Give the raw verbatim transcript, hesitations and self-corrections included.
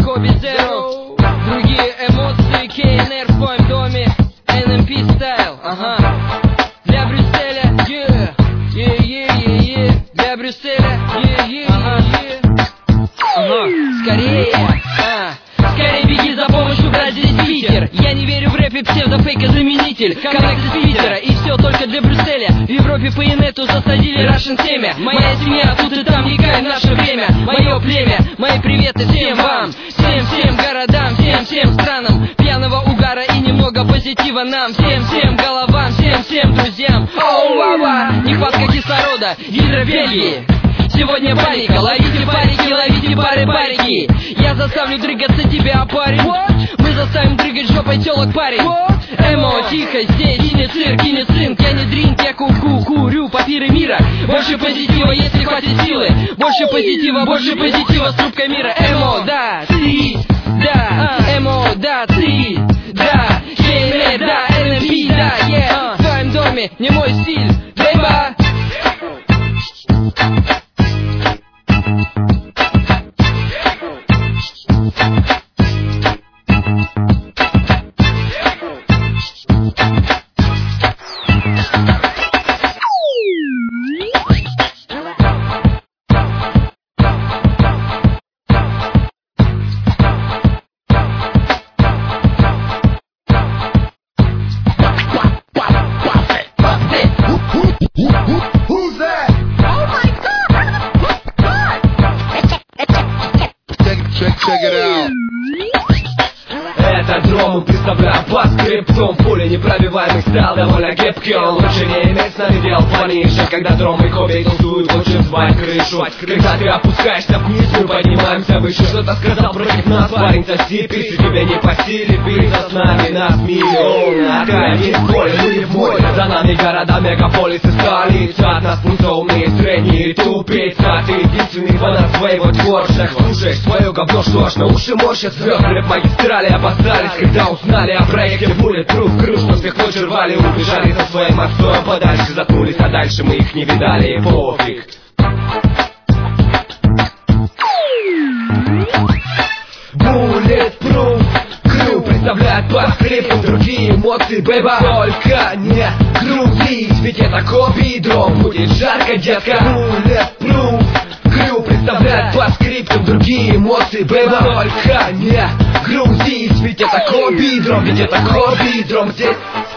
Hobby Zero. Другие эмоции, кей эн эр в твоем доме. эн эм пи стайл, ага. Для Брюсселя, yeah, yeah, yeah, yeah, yeah. Для Брюсселя, yeah, yeah, yeah, yeah. Ага, скорее, а. Скорее беги за помощью, брать здесь Питер. Я не верю в рэпе, псевдофейка-заменитель. Коннект из Питера, и все только для Брюсселя. В Европе по инету засадили Russian семя. Моя семья тут и там векает в наше время. Мое племя, мои приветы всем вам. Всем-всем городам, всем-всем странам. Пьяного угара и немного позитива нам. Всем-всем головам, всем-всем друзьям. Оу-ва-ва, нехватка кислорода, гидробельги. Сегодня паника, ловите парики, ловите пары-парики. Я заставлю дрыгаться тебя, парень. Мы заставим дрыгать жопой телок, парень. Эмо, тихо, здесь не цирк, не цинк. Я не дринк, я ку-ку, курю папиры мира. Больше позитива, если хватит силы. Больше позитива, больше позитива с трубкой мира. Эмо, да, ты, да, эмо, да, ты, да, кей эн эр, да, эн эм пи, да, yeah. В твоем доме не мой стиль, бейба. Check it out. Это дром, представляю по скриптум. Пуля непробиваемый стал довольно гибким. Лучше не иметь с нами дел пониже. Когда дром и хобби танцуют, лучше взбать крышу. Когда ты опускаешься вниз, мы поднимаемся выше. Что-то сказал против нас, парень, соси. Пиши тебе не по стиле, биться с нами нас миллион. А ты не в поле, мы не в море. За нами города, мегаполисы, столицы. От нас пункта умные, средние, тупица. Ты единственный фанат своего творчества. Слушай свое говно, что аж на уши морщат звезд. Рэп магистрали обосрались, когда узнали о проекте Bulletproof Crew, что всех ночи рвали, убежали со своим отстоем подальше, заткнулись, а дальше мы их не видали, и пофиг. Bulletproof Crew представляет по скрипту другие эмоции, бэйба. Только не грузись, ведь это хобби-дром, будет жарко, детка. Bulletproof Crew представляет по скриптам другие эмоции, бэйба. Только не грузись, ведь это хобби-дром, ведь это хобби-дром здесь.